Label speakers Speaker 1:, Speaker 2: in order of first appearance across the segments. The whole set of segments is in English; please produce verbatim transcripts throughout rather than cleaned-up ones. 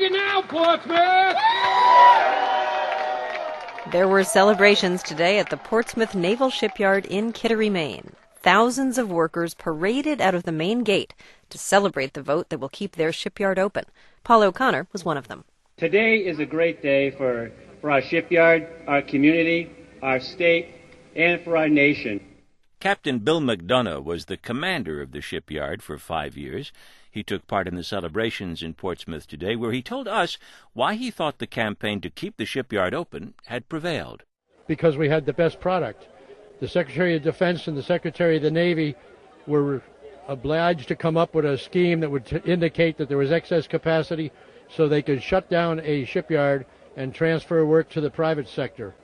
Speaker 1: Take it now, Portsmouth!
Speaker 2: There were celebrations today at the Portsmouth Naval Shipyard in Kittery, Maine. Thousands of workers paraded out of the main gate to celebrate the vote that will keep their shipyard open. Paul O'Connor was one of them.
Speaker 3: Today is a great day for, for our shipyard, our community, our state, and for our nation.
Speaker 4: Captain Bill McDonough was the commander of the shipyard for five years. He took part in the celebrations in Portsmouth today, where he told us why he thought the campaign to keep the shipyard open had prevailed.
Speaker 5: Because we had the best product. The Secretary of Defense and the Secretary of the Navy were obliged to come up with a scheme that would t- indicate that there was excess capacity so they could shut down a shipyard and transfer work to the private sector,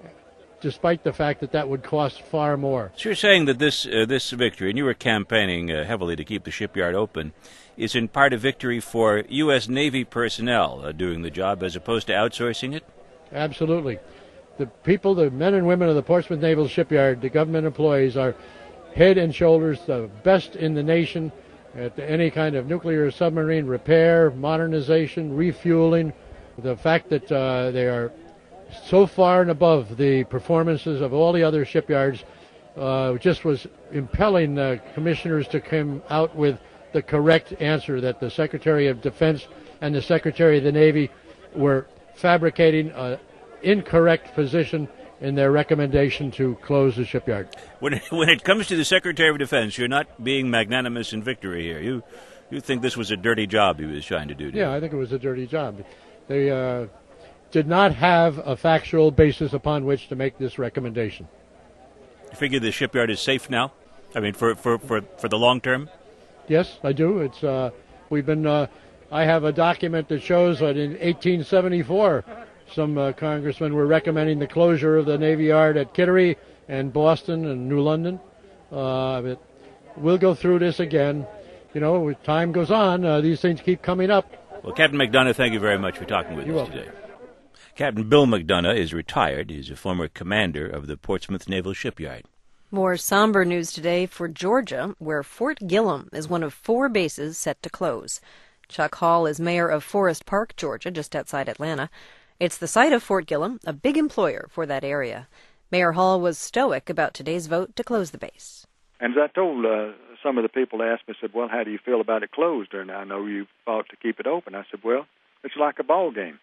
Speaker 5: despite the fact that that would cost far more.
Speaker 4: So you're saying that this uh, this victory, and you were campaigning uh, heavily to keep the shipyard open, is in part a victory for U S. Navy personnel uh, doing the job as opposed to outsourcing it?
Speaker 5: Absolutely. The people, the men and women of the Portsmouth Naval Shipyard, the government employees, are head and shoulders the best in the nation at any kind of nuclear submarine repair, modernization, refueling. The fact that uh, they are so far and above the performances of all the other shipyards uh, just was impelling the commissioners to come out with the correct answer that the Secretary of Defense and the Secretary of the Navy were fabricating an incorrect position in their recommendation to close the shipyard.
Speaker 4: When it, when it comes to the Secretary of Defense, you're not being magnanimous in victory here. You you think this was a dirty job he was trying to do?
Speaker 5: Yeah, I think it was a dirty job. They uh, did not have a factual basis upon which to make this recommendation.
Speaker 4: You figure the shipyard is safe now? I mean, for for, for, for the long term?
Speaker 5: Yes, I do. It's uh, we've been. Uh, I have a document that shows that in eighteen seventy-four, some uh, congressmen were recommending the closure of the Navy Yard at Kittery and Boston and New London. Uh, but we'll go through this again. You know, as time goes on, uh, these things keep coming up.
Speaker 4: Well, Captain McDonough, thank you very much for talking with
Speaker 5: You're
Speaker 4: us
Speaker 5: welcome.
Speaker 4: today. Captain Bill McDonough is retired. He's a former commander of the Portsmouth Naval Shipyard.
Speaker 2: More somber news today for Georgia, where Fort Gillem is one of four bases set to close. Chuck Hall is mayor of Forest Park, Georgia, just outside Atlanta. It's the site of Fort Gillem, a big employer for that area. Mayor Hall was stoic about today's vote to close the base.
Speaker 6: And as I told uh, some of the people that asked me, I said, well, how do you feel about it closed? And I know you fought to keep it open. I said, well, it's like a ball game.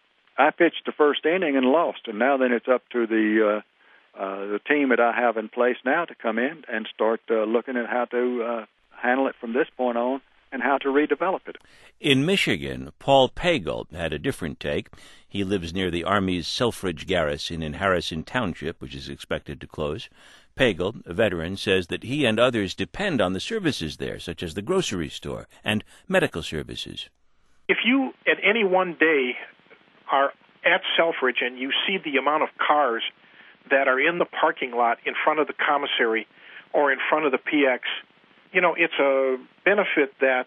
Speaker 6: I pitched the first inning and lost, and now then it's up to the uh, uh, the team that I have in place now to come in and start uh, looking at how to uh, handle it from this point on and how to redevelop it.
Speaker 4: In Michigan, Paul Pagel had a different take. He lives near the Army's Selfridge Garrison in Harrison Township, which is expected to close. Pagel, a veteran, says that he and others depend on the services there, such as the grocery store and medical services.
Speaker 7: If you, at any one day, are at Selfridge and you see the amount of cars that are in the parking lot in front of the commissary or in front of the P X, you know, it's a benefit that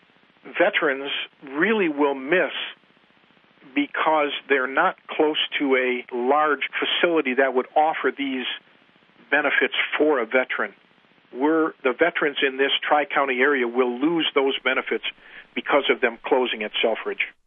Speaker 7: veterans really will miss because they're not close to a large facility that would offer these benefits for a veteran. We're, the veterans in this Tri-County area will lose those benefits because of them closing at Selfridge.